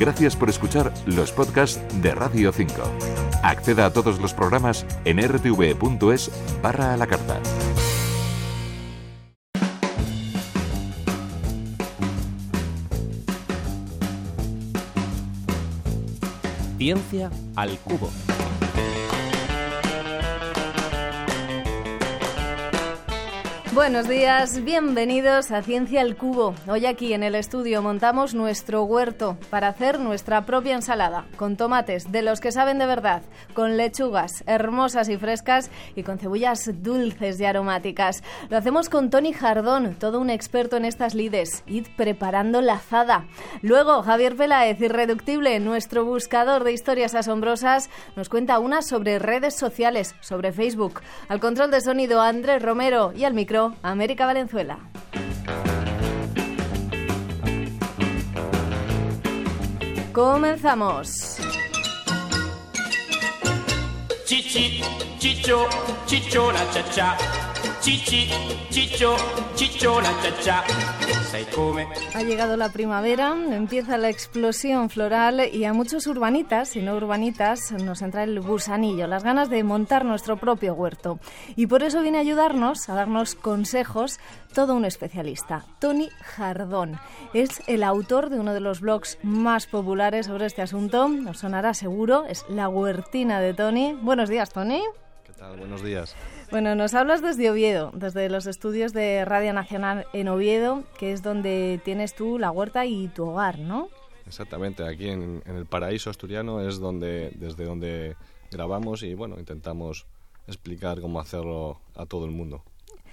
Gracias por escuchar los podcasts de Radio 5. Acceda a todos los programas en rtv.es/a la carta. Ciencia al cubo. Buenos días, bienvenidos a Ciencia al Cubo. Hoy aquí en el estudio montamos nuestro huerto para hacer nuestra propia ensalada, con tomates de los que saben de verdad, con lechugas hermosas y frescas y con cebollas dulces y aromáticas. Lo hacemos con Toni Jardón, todo un experto en estas lides. Id preparando la azada. Luego Javier Peláez, irreductible, nuestro buscador de historias asombrosas, nos cuenta una sobre redes sociales, sobre Facebook. Al control de sonido Andrés Romero y al micro América Valenzuela. Comenzamos. Chichi, chicho, chichona, cha-cha. Chichi, chicho, chichona, cha-cha. Sai come. Ha llegado la primavera, empieza la explosión floral y a muchos urbanitas y no urbanitas nos entra el gusanillo, las ganas de montar nuestro propio huerto. Y por eso viene a ayudarnos, a darnos consejos, todo un especialista, Toni Jardón. Es el autor de uno de los blogs más populares sobre este asunto, nos sonará seguro, es La Huertina de Toni. Buenos días, Toni. ¿Qué tal? Buenos días. Bueno, nos hablas desde Oviedo, desde los estudios de Radio Nacional en Oviedo, que es donde tienes tú la huerta y tu hogar, ¿no? Exactamente, aquí en el paraíso asturiano es desde donde grabamos y bueno, intentamos explicar cómo hacerlo a todo el mundo.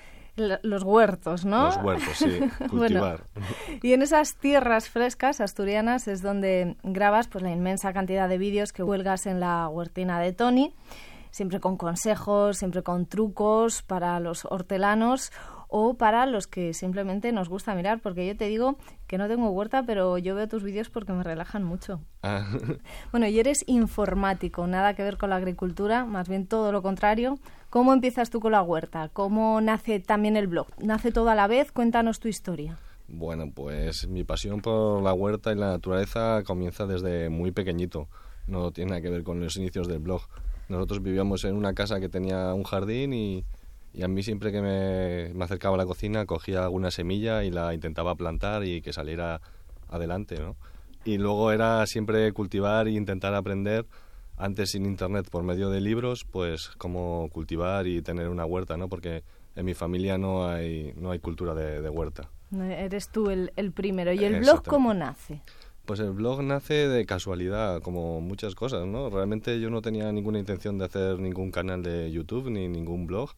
Los huertos, ¿no? Los huertos, sí, cultivar. Bueno, y en esas tierras frescas asturianas es donde grabas pues la inmensa cantidad de vídeos que cuelgas en La Huertina de Toni. Siempre con consejos, siempre con trucos para los hortelanos o para los que simplemente nos gusta mirar, porque yo te digo que no tengo huerta, pero yo veo tus vídeos porque me relajan mucho. Ah. Bueno, y eres informático, nada que ver con la agricultura, más bien todo lo contrario. ¿Cómo empiezas tú con la huerta? ¿Cómo nace también el blog? ¿Nace todo a la vez? Cuéntanos tu historia. Bueno, pues mi pasión por la huerta y la naturaleza comienza desde muy pequeñito. No tiene nada que ver con los inicios del blog. Nosotros vivíamos en una casa que tenía un jardín y a mí siempre que me acercaba a la cocina cogía alguna semilla y la intentaba plantar y que saliera adelante, ¿no? Y luego era siempre cultivar e intentar aprender, antes sin internet, por medio de libros, pues cómo cultivar y tener una huerta, ¿no? Porque en mi familia no hay cultura de huerta. Eres tú el primero. ¿Y el blog cómo nace? Pues el blog nace de casualidad, como muchas cosas, ¿no? Realmente yo no tenía ninguna intención de hacer ningún canal de YouTube ni ningún blog.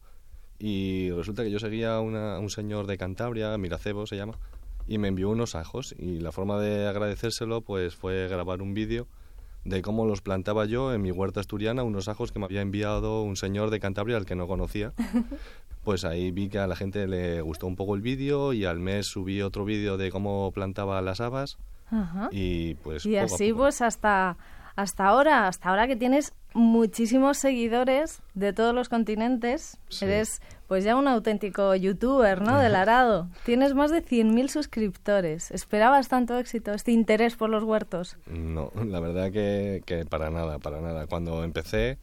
Y resulta que yo seguía a un señor de Cantabria, Miracebo se llama, y me envió unos ajos. Y la forma de agradecérselo pues fue grabar un vídeo de cómo los plantaba yo en mi huerta asturiana, unos ajos que me había enviado un señor de Cantabria al que no conocía. Pues ahí vi que a la gente le gustó un poco el vídeo y al mes subí otro vídeo de cómo plantaba las habas. Ajá. Y pues y poco así a poco. Pues hasta ahora que tienes muchísimos seguidores de todos los continentes. Sí. Eres pues ya un auténtico youtuber, ¿no? Del arado. Tienes más de 100.000 suscriptores. ¿Esperabas tanto éxito, este interés por los huertos? No, la verdad que para nada. Cuando empecé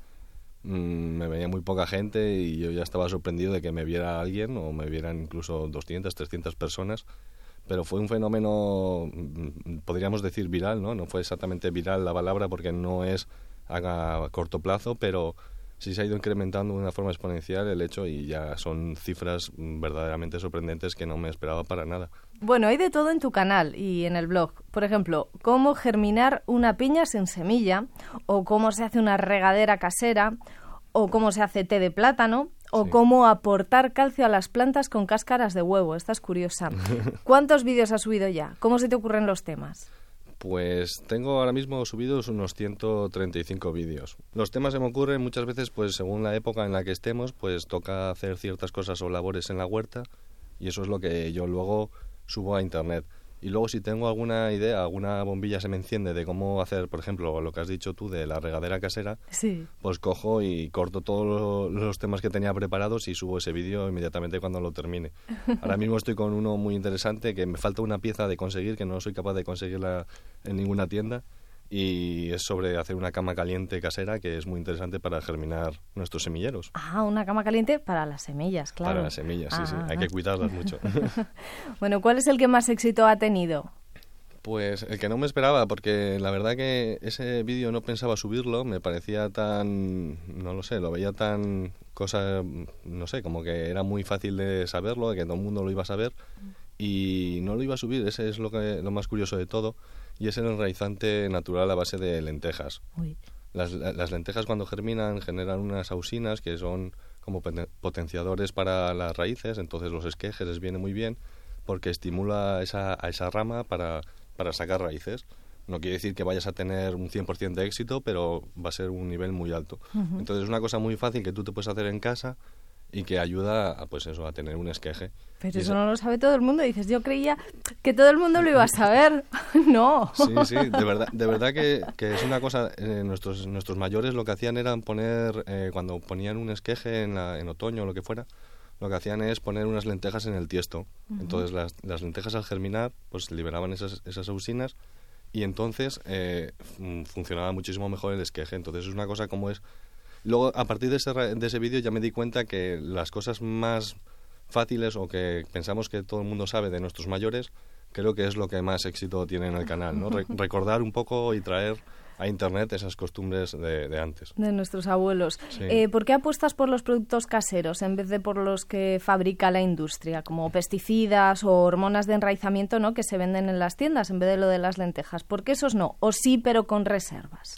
me veía muy poca gente y yo ya estaba sorprendido de que me viera alguien o me vieran incluso 200, 300 personas. Pero fue un fenómeno, podríamos decir viral, ¿no? No fue exactamente viral la palabra porque no es a corto plazo, pero sí se ha ido incrementando de una forma exponencial el hecho y ya son cifras verdaderamente sorprendentes que no me esperaba para nada. Bueno, hay de todo en tu canal y en el blog. Por ejemplo, cómo germinar una piña sin semilla, o cómo se hace una regadera casera, o cómo se hace té de plátano, o sí, cómo aportar calcio a las plantas con cáscaras de huevo. Esta es curiosa. ¿Cuántos vídeos has subido ya? ¿Cómo se te ocurren los temas? Pues tengo ahora mismo subidos unos 135 vídeos. Los temas se me ocurren muchas veces, pues según la época en la que estemos, pues toca hacer ciertas cosas o labores en la huerta y eso es lo que yo luego subo a internet. Y luego si tengo alguna idea, alguna bombilla se me enciende de cómo hacer, por ejemplo, lo que has dicho tú de la regadera casera, sí, pues cojo y corto todos los temas que tenía preparados y subo ese vídeo inmediatamente cuando lo termine. Ahora mismo estoy con uno muy interesante que me falta una pieza de conseguir, que no soy capaz de conseguirla en ninguna tienda, y es sobre hacer una cama caliente casera que es muy interesante para germinar nuestros semilleros. Ah, una cama caliente para las semillas, claro. Para las semillas, sí, hay que cuidarlas mucho. Bueno, ¿cuál es el que más éxito ha tenido? Pues el que no me esperaba, porque la verdad que ese vídeo no pensaba subirlo, me parecía tan, no lo sé, lo veía tan cosa, no sé, como que era muy fácil de saberlo, que todo el mundo lo iba a saber, y no lo iba a subir. Ese es lo más curioso de todo, y es el enraizante natural a base de lentejas. Uy. Las lentejas cuando germinan generan unas ausinas que son como potenciadores para las raíces, entonces los esquejes les viene muy bien porque estimula a esa rama para sacar raíces. No quiere decir que vayas a tener un 100% de éxito, pero va a ser un nivel muy alto. Uh-huh. Entonces es una cosa muy fácil que tú te puedes hacer en casa y que ayuda a tener un esqueje. Pero eso no lo sabe todo el mundo. Dices, yo creía que todo el mundo lo iba a saber. No. Sí, de verdad que es una cosa. Nuestros mayores lo que hacían era poner, cuando ponían un esqueje en otoño o lo que fuera, lo que hacían es poner unas lentejas en el tiesto. Uh-huh. Entonces las lentejas al germinar pues liberaban esas ausinas y entonces funcionaba muchísimo mejor el esqueje. Entonces es una cosa como es. Luego, a partir de ese vídeo ya me di cuenta que las cosas más fáciles o que pensamos que todo el mundo sabe de nuestros mayores, creo que es lo que más éxito tiene en el canal, ¿no? Recordar un poco y traer a Internet esas costumbres de antes. De nuestros abuelos. Sí. ¿Por qué apuestas por los productos caseros en vez de por los que fabrica la industria, como pesticidas o hormonas de enraizamiento, ¿no?, que se venden en las tiendas en vez de lo de las lentejas? ¿Por qué esos no? ¿O sí, pero con reservas?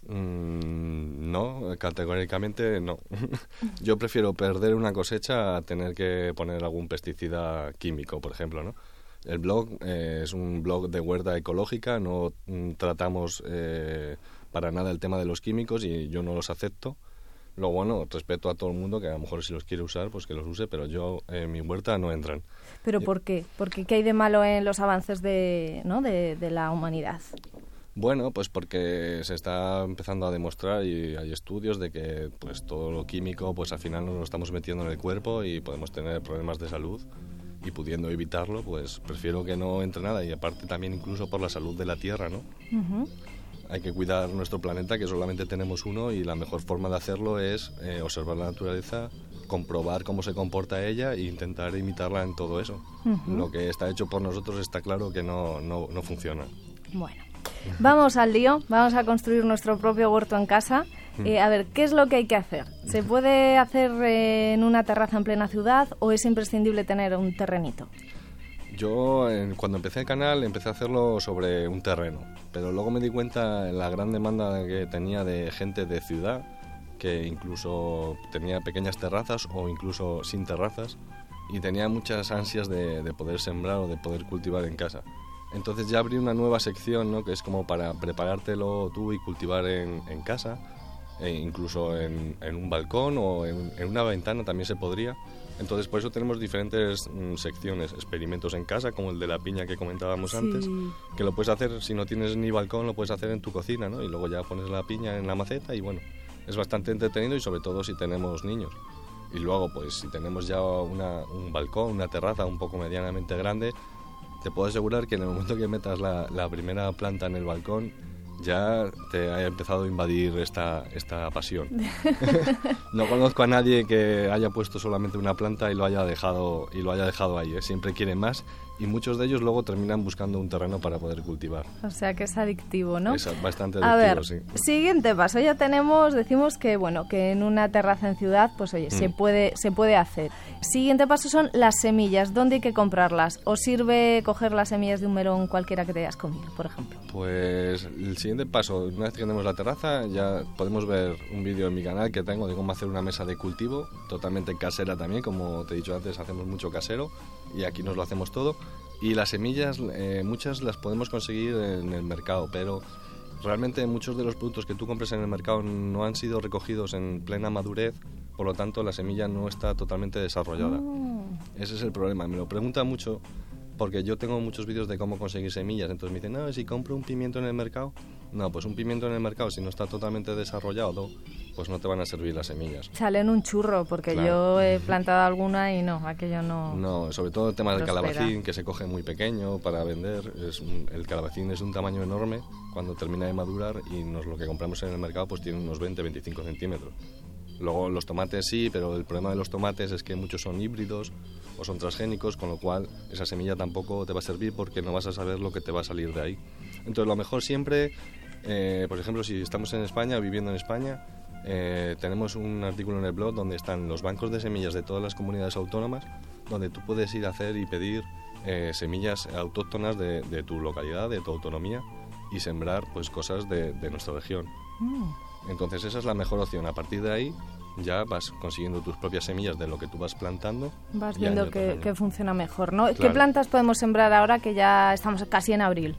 No, categóricamente no. Yo prefiero perder una cosecha a tener que poner algún pesticida químico, por ejemplo, ¿no? El blog es un blog de huerta ecológica, no tratamos para nada el tema de los químicos y yo no los acepto. Luego, bueno, respeto a todo el mundo que a lo mejor si los quiere usar, pues que los use, pero yo en mi huerta no entran. ¿Pero por qué? Porque ¿qué hay de malo en los avances de la humanidad? Bueno, pues porque se está empezando a demostrar y hay estudios de que pues todo lo químico pues al final nos lo estamos metiendo en el cuerpo y podemos tener problemas de salud. Y pudiendo evitarlo, pues prefiero que no entre nada. Y aparte también incluso por la salud de la Tierra, ¿no? Uh-huh. Hay que cuidar nuestro planeta, que solamente tenemos uno, y la mejor forma de hacerlo es observar la naturaleza, comprobar cómo se comporta ella e intentar imitarla en todo eso. Uh-huh. Lo que está hecho por nosotros está claro que no funciona. Bueno, vamos al lío, vamos a construir nuestro propio huerto en casa. A ver, ¿qué es lo que hay que hacer? ¿Se puede hacer en una terraza en plena ciudad o es imprescindible tener un terrenito? Yo, cuando empecé el canal, empecé a hacerlo sobre un terreno, pero luego me di cuenta de la gran demanda que tenía de gente de ciudad, que incluso tenía pequeñas terrazas o incluso sin terrazas, y tenía muchas ansias de poder sembrar o de poder cultivar en casa. Entonces ya abrí una nueva sección, ¿no?, que es como para preparártelo tú y cultivar en casa. Incluso en un balcón o en una ventana también se podría. Entonces por eso tenemos diferentes secciones, experimentos en casa, como el de la piña que comentábamos antes, que lo puedes hacer, si no tienes ni balcón, lo puedes hacer en tu cocina, ¿no? Y luego ya pones la piña en la maceta y bueno, es bastante entretenido y sobre todo si tenemos niños. Y luego pues si tenemos ya un balcón, una terraza un poco medianamente grande, te puedo asegurar que en el momento que metas la primera planta en el balcón, ya te ha empezado a invadir esta pasión. No conozco a nadie que haya puesto solamente una planta y lo haya dejado ahí, ¿eh? Siempre quieren más y muchos de ellos luego terminan buscando un terreno para poder cultivar. O sea que es adictivo, ¿no? Es bastante adictivo, a ver, sí. Siguiente paso, ya decimos que bueno, que en una terraza en ciudad, pues oye, se puede hacer. Siguiente paso son las semillas. ¿Dónde hay que comprarlas? ¿O sirve coger las semillas de un melón cualquiera que te hayas comido, por ejemplo? Pues el siguiente paso, una vez que tenemos la terraza, ya podemos ver un vídeo en mi canal que tengo de cómo hacer una mesa de cultivo, totalmente casera también, como te he dicho antes, hacemos mucho casero y aquí nos lo hacemos todo. Y las semillas, muchas las podemos conseguir en el mercado, pero realmente muchos de los productos que tú compres en el mercado no han sido recogidos en plena madurez, por lo tanto la semilla no está totalmente desarrollada. Ese es el problema. Me lo preguntan mucho porque yo tengo muchos vídeos de cómo conseguir semillas, entonces me dicen, no, si compro un pimiento en el mercado, no, pues un pimiento en el mercado, si no está totalmente desarrollado, pues no te van a servir las semillas. Salen un churro, porque Claro. yo he plantado alguna y no, aquello no... No, sobre todo el tema del prospera. calabacín, que se coge muy pequeño para vender, el calabacín es un tamaño enorme cuando termina de madurar y lo que compramos en el mercado pues tiene unos 20-25 centímetros. Luego los tomates sí, pero el problema de los tomates es que muchos son híbridos o son transgénicos, con lo cual esa semilla tampoco te va a servir porque no vas a saber lo que te va a salir de ahí. Entonces lo mejor siempre, por ejemplo, si estamos en España, viviendo en España, tenemos un artículo en el blog donde están los bancos de semillas de todas las comunidades autónomas, donde tú puedes ir a hacer y pedir semillas autóctonas de tu localidad, de tu autonomía, y sembrar pues cosas de nuestra región. Entonces esa es la mejor opción. A partir de ahí ya vas consiguiendo tus propias semillas de lo que tú vas plantando. Vas y viendo año tras que año. funciona mejor, ¿no? ¿Qué Claro. plantas podemos sembrar ahora que ya estamos casi en abril?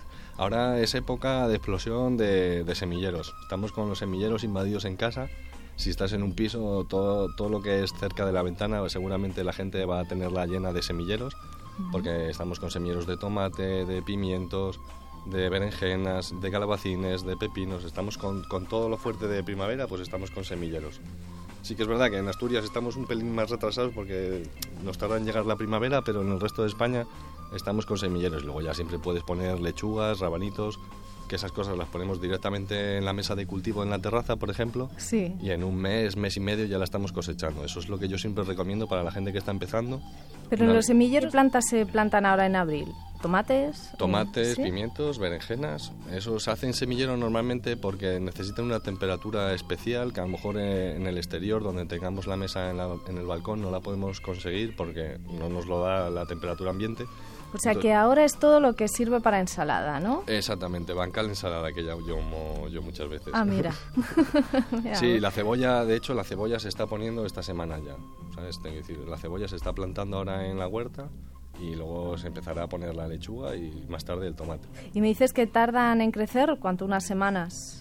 Ahora es época de explosión de semilleros. Estamos con los semilleros invadidos en casa. Si estás en un piso, todo lo que es cerca de la ventana, seguramente la gente va a tenerla llena de semilleros, porque estamos con semilleros de tomate, de pimientos, de berenjenas, de calabacines, de pepinos. Estamos con todo lo fuerte de primavera, pues estamos con semilleros. Sí que es verdad que en Asturias estamos un pelín más retrasados porque nos tarda en llegar la primavera, pero en el resto de España estamos con semilleros. Luego ya siempre puedes poner lechugas, rabanitos, que esas cosas las ponemos directamente en la mesa de cultivo en la terraza, por ejemplo, Sí. y en un mes y medio ya la estamos cosechando. Eso es lo que yo siempre recomiendo para la gente que está empezando. Pero Una- los semilleros plantas se plantan ahora en abril. ¿Tomates? Tomates, ¿Sí? pimientos, berenjenas, esos se hacen semillero normalmente porque necesitan una temperatura especial que a lo mejor en el exterior donde tengamos la mesa en el balcón no la podemos conseguir porque no nos lo da la temperatura ambiente. O sea Entonces- que ahora es todo lo que sirve para ensalada, ¿no? Exactamente, bancal ensalada que ya yo muchas veces. Ah, mira. Mira, Sí, la cebolla, de hecho la cebolla se está poniendo esta semana ya, ¿sabes? Tengo que decir, la cebolla se está plantando ahora en la huerta y luego se empezará a poner la lechuga y más tarde el tomate. Y me dices que tardan en crecer, ¿cuánto? Unas semanas.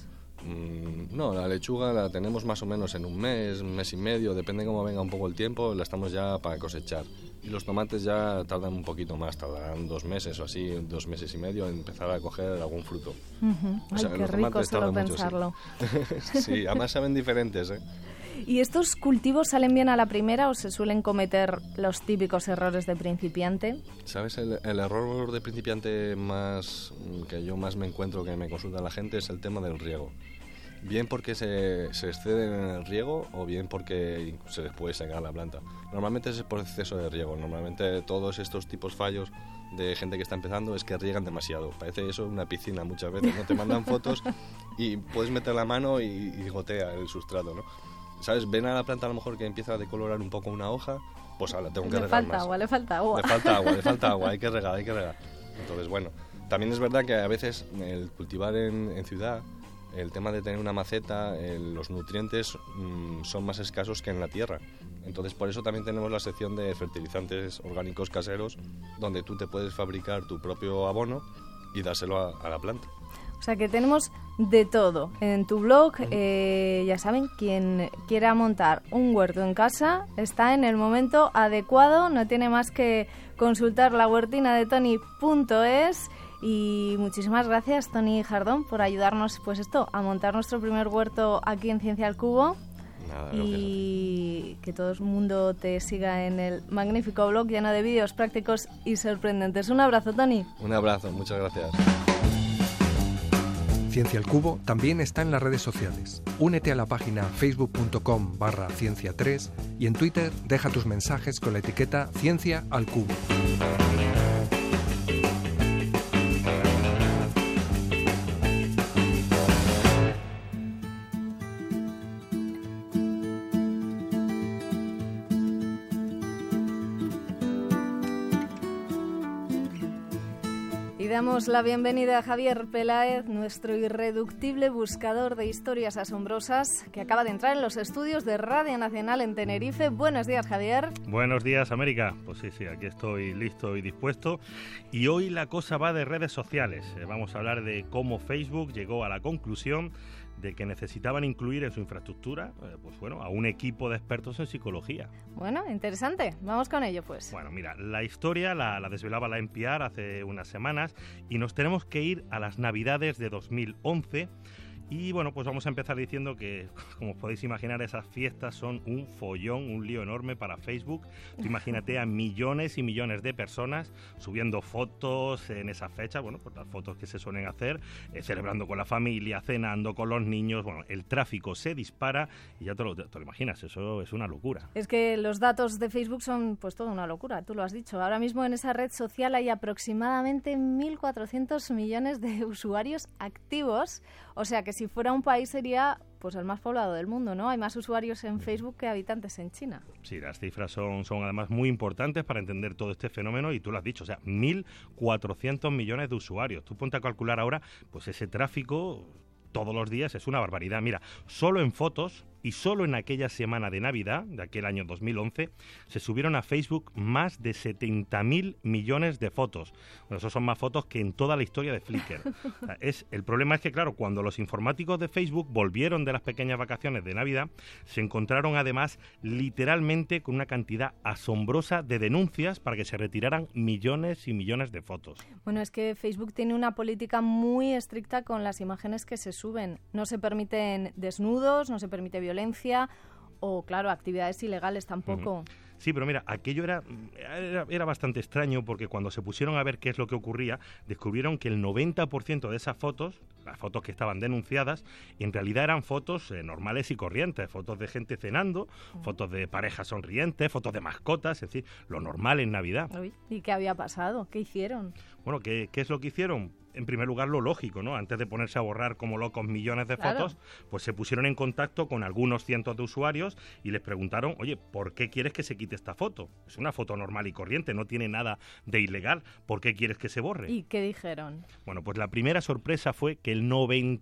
No, la lechuga la tenemos más o menos en un mes y medio, depende cómo venga un poco el tiempo, la estamos ya para cosechar. Y los tomates ya tardan un poquito más, tardarán 2 meses o así, 2 meses y medio en empezar a coger algún fruto. Ujú. O Ay, sea, qué los rico tomates solo tardan mucho, sí. pensarlo. Sí, además saben diferentes, ¿eh? ¿Y estos cultivos salen bien a la primera o se suelen cometer los típicos errores de principiante? ¿Sabes? El error de principiante más que yo más me encuentro, que me consulta la gente, es el tema del riego. Bien porque se exceden en el riego o bien porque se les puede secar la planta. Normalmente es por exceso de riego. Normalmente todos estos tipos fallos de gente que está empezando es que riegan demasiado. Parece eso una piscina muchas veces, ¿no? Te mandan fotos y puedes meter la mano y gotea el sustrato, ¿no? ¿Sabes? Ven a la planta a lo mejor que empieza a decolorar un poco una hoja, pues ahora tengo que Le regar falta más. agua, le falta agua. Le falta agua, hay que regar. Entonces, bueno, también es verdad que a veces el cultivar en ciudad, el tema de tener una maceta, los nutrientes son más escasos que en la tierra. Entonces, por eso también tenemos la sección de fertilizantes orgánicos caseros, donde tú te puedes fabricar tu propio abono y dárselo a la planta. O sea que tenemos de todo. En tu blog, ya saben, quien quiera montar un huerto en casa está en el momento adecuado. No tiene más que consultar la huertina de Tony.es. Y muchísimas gracias, Tony Jardón, por ayudarnos a montar nuestro primer huerto aquí en Ciencia al Cubo. Nada, Y que todo el mundo te siga en el magnífico blog lleno de vídeos prácticos y sorprendentes. Un abrazo, Tony. Un abrazo, muchas gracias. Ciencia al Cubo también está en las redes sociales. Únete a la página facebook.com/ciencia3 y en Twitter deja tus mensajes con la etiqueta Ciencia al Cubo. Y damos la bienvenida a Javier Peláez, nuestro irreductible buscador de historias asombrosas, que acaba de entrar en los estudios de Radio Nacional en Tenerife. Buenos días, Javier. Buenos días, América. Pues sí, aquí estoy listo y dispuesto. Y hoy la cosa va de redes sociales. Vamos a hablar de cómo Facebook llegó a la conclusión de que necesitaban incluir en su infraestructura, pues bueno, a un equipo de expertos en psicología. Bueno, interesante. Vamos con ello, pues. Bueno, mira, la historia la desvelaba la NPR hace unas semanas y nos tenemos que ir a las Navidades de 2011. Y bueno, pues vamos a empezar diciendo que, como podéis imaginar, esas fiestas son un follón, un lío enorme para Facebook. Tú imagínate a millones y millones de personas subiendo fotos en esas fechas, bueno, pues las fotos que se suelen hacer, celebrando con la familia, cenando con los niños. Bueno, el tráfico se dispara y ya te lo imaginas, eso es una locura. Es que los datos de Facebook son pues toda una locura, tú lo has dicho. Ahora mismo en esa red social hay aproximadamente 1.400 millones de usuarios activos, o sea que si fuera un país sería pues el más poblado del mundo, ¿no? Hay más usuarios en Facebook que habitantes en China. Sí, las cifras son además muy importantes para entender todo este fenómeno y tú lo has dicho, o sea, 1.400 millones de usuarios. Tú ponte a calcular ahora, pues ese tráfico todos los días es una barbaridad. Mira, solo en fotos y solo en aquella semana de Navidad, de aquel año 2011, se subieron a Facebook más de 70.000 millones de fotos. Bueno, esos son más fotos que en toda la historia de Flickr. O sea, el problema es que, claro, cuando los informáticos de Facebook volvieron de las pequeñas vacaciones de Navidad, se encontraron además literalmente con una cantidad asombrosa de denuncias para que se retiraran millones y millones de fotos. Bueno, es que Facebook tiene una política muy estricta con las imágenes que se suben. No se permiten desnudos, no se permite violencia o, claro, actividades ilegales tampoco. Sí, pero mira, aquello era bastante extraño porque cuando se pusieron a ver qué es lo que ocurría, descubrieron que el 90% de esas fotos, las fotos que estaban denunciadas, en realidad eran fotos normales y corrientes, fotos de gente cenando, fotos de parejas sonrientes, fotos de mascotas, es decir, lo normal en Navidad. Uy, ¿y qué había pasado? ¿Qué hicieron? Bueno, ¿qué es lo que hicieron? En primer lugar, lo lógico, ¿no? Antes de ponerse a borrar como locos millones de fotos, pues se pusieron en contacto con algunos cientos de usuarios y les preguntaron, oye, ¿por qué quieres que se quite esta foto? Es una foto normal y corriente, no tiene nada de ilegal. ¿Por qué quieres que se borre? ¿Y qué dijeron? Bueno, pues la primera sorpresa fue que el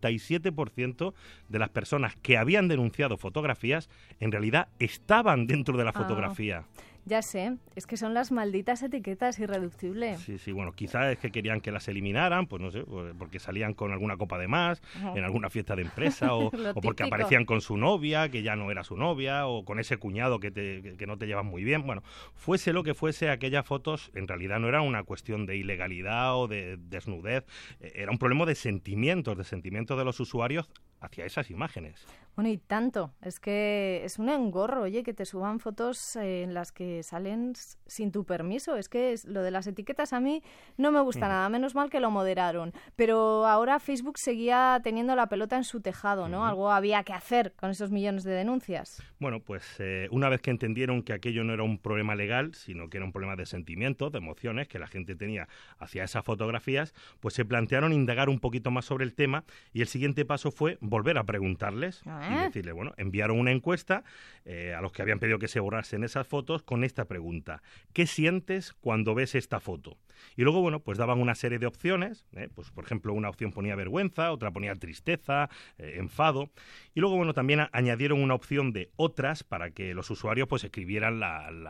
97% de las personas que habían denunciado fotografías en realidad estaban dentro de la fotografía. Ya sé, es que son las malditas etiquetas irreductibles. Sí, bueno, quizás es que querían que las eliminaran, pues no sé, porque salían con alguna copa de más, en alguna fiesta de empresa, o porque aparecían con su novia, que ya no era su novia, o con ese cuñado que no te llevas muy bien. Bueno, fuese lo que fuese, aquellas fotos en realidad no era una cuestión de ilegalidad o de desnudez, era un problema de sentimientos de los usuarios hacia esas imágenes. Bueno, y tanto, es que es un engorro, oye, que te suban fotos en las que salen sin tu permiso. Es que lo de las etiquetas a mí no me gusta nada, menos mal que lo moderaron. Pero ahora Facebook seguía teniendo la pelota en su tejado, ¿no? Algo había que hacer con esos millones de denuncias. Bueno, pues una vez que entendieron que aquello no era un problema legal, sino que era un problema de sentimientos, de emociones que la gente tenía hacia esas fotografías, pues se plantearon indagar un poquito más sobre el tema y el siguiente paso fue volver a preguntarles y decirle, bueno, enviaron una encuesta a los que habían pedido que se borrasen esas fotos con esta pregunta: ¿qué sientes cuando ves esta foto? Y luego, bueno, pues daban una serie de opciones, pues por ejemplo una opción ponía vergüenza, otra ponía tristeza, enfado, y luego, bueno, también añadieron una opción de otras para que los usuarios pues escribieran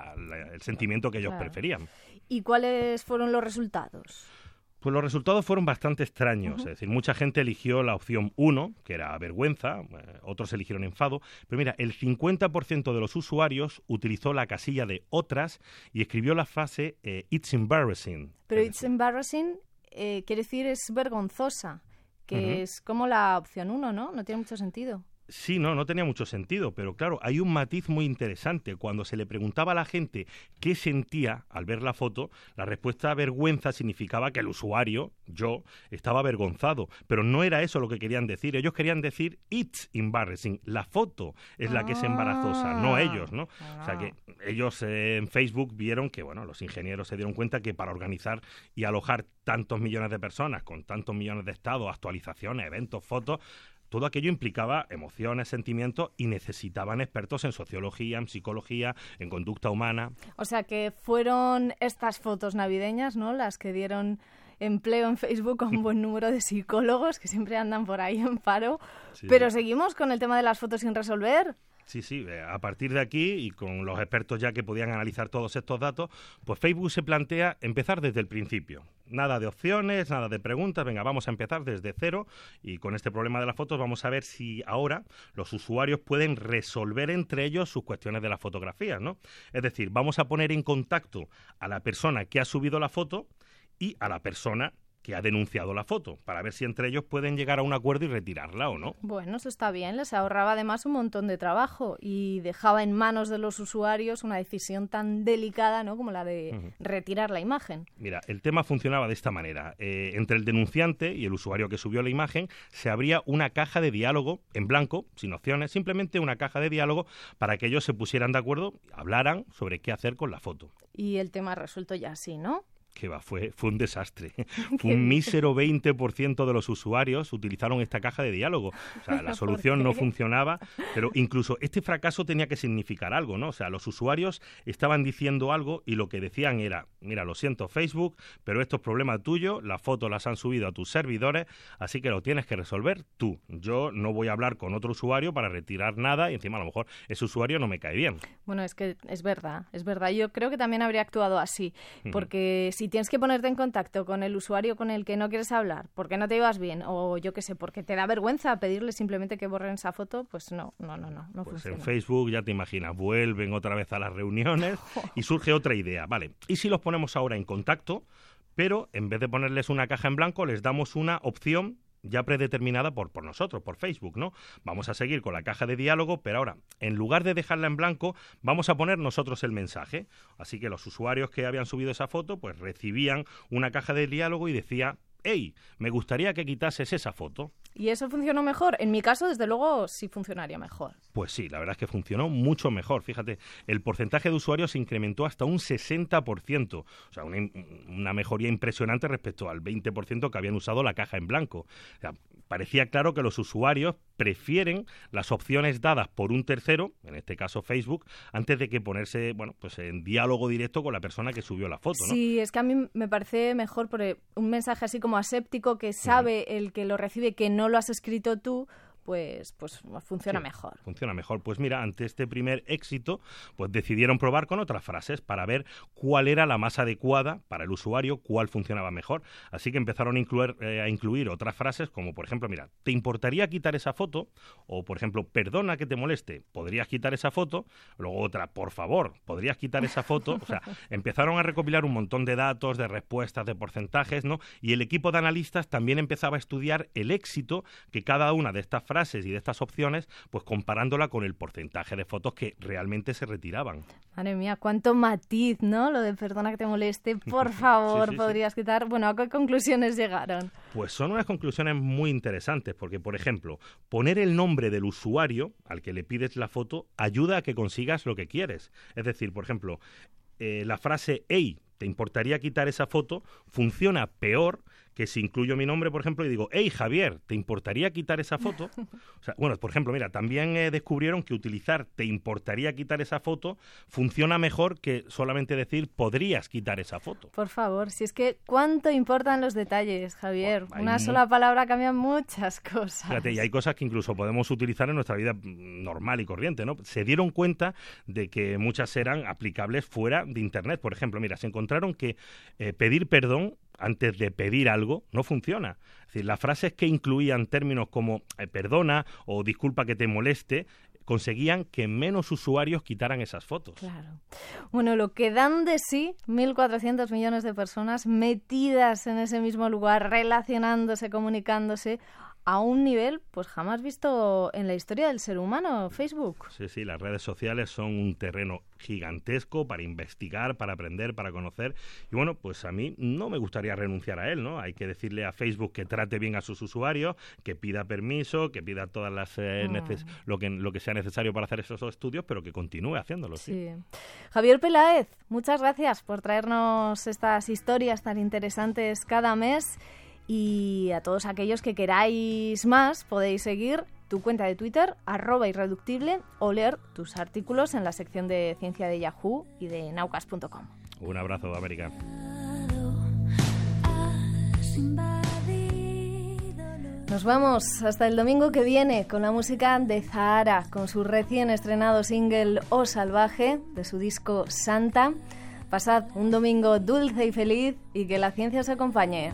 el sentimiento que ellos preferían. ¿Y cuáles fueron los resultados? Pues los resultados fueron bastante extraños, es decir, mucha gente eligió la opción 1, que era vergüenza, otros eligieron enfado, pero mira, el 50% de los usuarios utilizó la casilla de otras y escribió la frase it's embarrassing. Pero it's embarrassing quiere decir es vergonzosa, que es como la opción 1, ¿no? No tiene mucho sentido. Sí, no tenía mucho sentido, pero claro, hay un matiz muy interesante. Cuando se le preguntaba a la gente qué sentía al ver la foto, la respuesta vergüenza significaba que el usuario, yo, estaba avergonzado, pero no era eso lo que querían decir. Ellos querían decir it's embarrassing, la foto es la que es embarazosa, no ellos, ¿no? O sea que ellos en Facebook vieron que, bueno, los ingenieros se dieron cuenta que para organizar y alojar tantos millones de personas con tantos millones de estados, actualizaciones, eventos, fotos, todo aquello implicaba emociones, sentimientos y necesitaban expertos en sociología, en psicología, en conducta humana. O sea que fueron estas fotos navideñas, ¿no?, las que dieron empleo en Facebook a un buen número de psicólogos que siempre andan por ahí en paro. Sí. Pero seguimos con el tema de las fotos sin resolver. Sí, a partir de aquí, y con los expertos ya que podían analizar todos estos datos, pues Facebook se plantea empezar desde el principio. Nada de opciones, nada de preguntas, venga, vamos a empezar desde cero, y con este problema de las fotos vamos a ver si ahora los usuarios pueden resolver entre ellos sus cuestiones de las fotografías, ¿no? Es decir, vamos a poner en contacto a la persona que ha subido la foto y a la persona que ha denunciado la foto, para ver si entre ellos pueden llegar a un acuerdo y retirarla o no. Bueno, eso está bien, les ahorraba además un montón de trabajo y dejaba en manos de los usuarios una decisión tan delicada, ¿no?, como la de retirar la imagen. Mira, el tema funcionaba de esta manera. Entre el denunciante y el usuario que subió la imagen se abría una caja de diálogo en blanco, sin opciones, simplemente una caja de diálogo para que ellos se pusieran de acuerdo, hablaran sobre qué hacer con la foto. Y el tema resuelto ya así, ¿no? Que va, fue un desastre. Un mísero 20% de los usuarios utilizaron esta caja de diálogo. O sea, la solución no funcionaba, pero incluso este fracaso tenía que significar algo, ¿no? O sea, los usuarios estaban diciendo algo y lo que decían era, mira, lo siento Facebook, pero esto es problema tuyo, las fotos las han subido a tus servidores, así que lo tienes que resolver tú. Yo no voy a hablar con otro usuario para retirar nada y encima a lo mejor ese usuario no me cae bien. Bueno, es que es verdad. Yo creo que también habría actuado así, porque si tienes que ponerte en contacto con el usuario con el que no quieres hablar, porque no te llevas bien, o yo qué sé, porque te da vergüenza pedirle simplemente que borren esa foto, pues no pues funciona. En Facebook, ya te imaginas, vuelven otra vez a las reuniones y surge otra idea. Vale, ¿y si los ponemos ahora en contacto, pero en vez de ponerles una caja en blanco, les damos una opción ya predeterminada por nosotros, por Facebook, ¿no? Vamos a seguir con la caja de diálogo, pero ahora, en lugar de dejarla en blanco, vamos a poner nosotros el mensaje. Así que los usuarios que habían subido esa foto, pues recibían una caja de diálogo y decía, hey, me gustaría que quitases esa foto. ¿Y eso funcionó mejor? En mi caso, desde luego, sí funcionaría mejor. Pues sí, la verdad es que funcionó mucho mejor. Fíjate, el porcentaje de usuarios se incrementó hasta un 60%. O sea, una mejoría impresionante respecto al 20% que habían usado la caja en blanco. O sea, parecía claro que los usuarios prefieren las opciones dadas por un tercero, en este caso Facebook, antes de que ponerse, bueno, pues en diálogo directo con la persona que subió la foto, ¿no? Sí, es que a mí me parece mejor porque un mensaje así como aséptico que sabe el que lo recibe que no lo has escrito tú, pues funciona mejor. Funciona mejor. Pues mira, ante este primer éxito, pues decidieron probar con otras frases para ver cuál era la más adecuada para el usuario, cuál funcionaba mejor. Así que empezaron a incluir otras frases como, por ejemplo, mira, ¿te importaría quitar esa foto? O, por ejemplo, perdona que te moleste, ¿podrías quitar esa foto? Luego otra, por favor, ¿podrías quitar esa foto? O sea, empezaron a recopilar un montón de datos, de respuestas, de porcentajes, ¿no? Y el equipo de analistas también empezaba a estudiar el éxito que cada una de estas frases y de estas opciones, pues comparándola con el porcentaje de fotos que realmente se retiraban. Madre mía, cuánto matiz, ¿no? Lo de perdona que te moleste, por favor, podrías quitar. Bueno, ¿a qué conclusiones llegaron? Pues son unas conclusiones muy interesantes, porque, por ejemplo, poner el nombre del usuario al que le pides la foto ayuda a que consigas lo que quieres. Es decir, por ejemplo, la frase hey, ¿te importaría quitar esa foto? Funciona peor que si incluyo mi nombre, por ejemplo, y digo, hey, Javier, ¿te importaría quitar esa foto? O sea, bueno, por ejemplo, mira, también descubrieron que utilizar ¿te importaría quitar esa foto? Funciona mejor que solamente decir ¿podrías quitar esa foto? Por favor, si es que ¿cuánto importan los detalles, Javier? Una sola palabra cambia muchas cosas. Fíjate, y hay cosas que incluso podemos utilizar en nuestra vida normal y corriente, ¿no? Se dieron cuenta de que muchas eran aplicables fuera de Internet. Por ejemplo, mira, se encontraron que pedir perdón antes de pedir algo no funciona. Es decir, las frases que incluían términos como perdona o disculpa que te moleste conseguían que menos usuarios quitaran esas fotos. Claro. Bueno, lo que dan de sí 1.400 millones de personas metidas en ese mismo lugar, relacionándose, comunicándose, a un nivel pues jamás visto en la historia del ser humano, Facebook. Sí, las redes sociales son un terreno gigantesco para investigar, para aprender, para conocer. Y bueno, pues a mí no me gustaría renunciar a él, ¿no? Hay que decirle a Facebook que trate bien a sus usuarios, que pida permiso, que pida todas las lo que sea necesario para hacer esos estudios, pero que continúe haciéndolo. Sí. Javier Peláez, muchas gracias por traernos estas historias tan interesantes cada mes. Y a todos aquellos que queráis más, podéis seguir tu cuenta de Twitter, @irreductible, o leer tus artículos en la sección de ciencia de Yahoo y de naucas.com. Un abrazo, América. Nos vamos hasta el domingo que viene con la música de Zahara, con su recién estrenado single O Salvaje, de su disco Santa. Pasad un domingo dulce y feliz y que la ciencia os acompañe.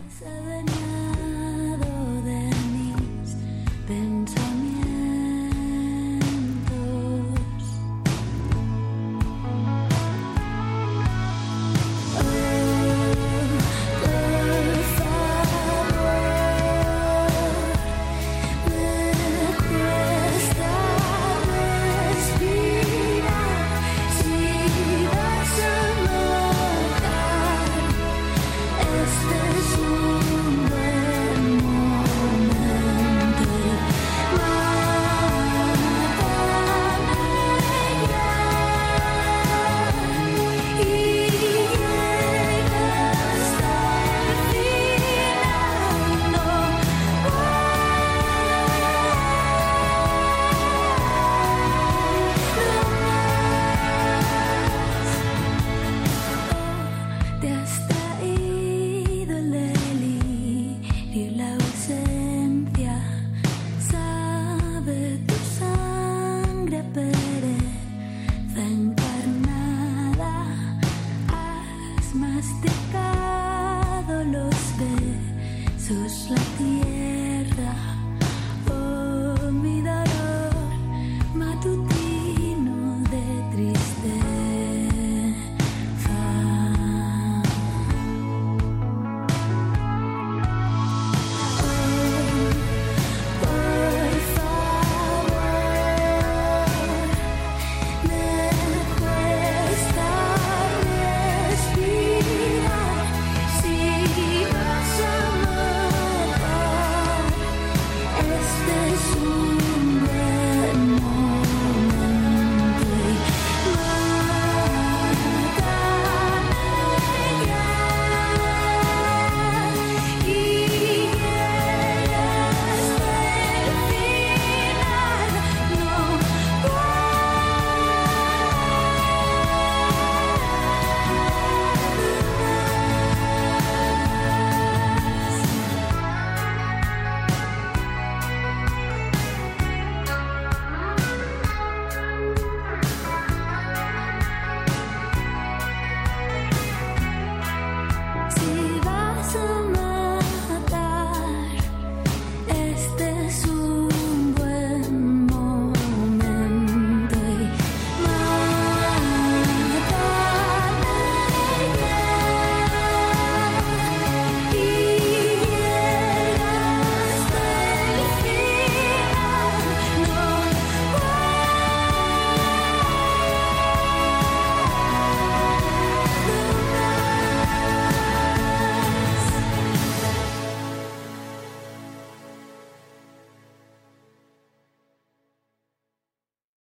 Si vas a matar este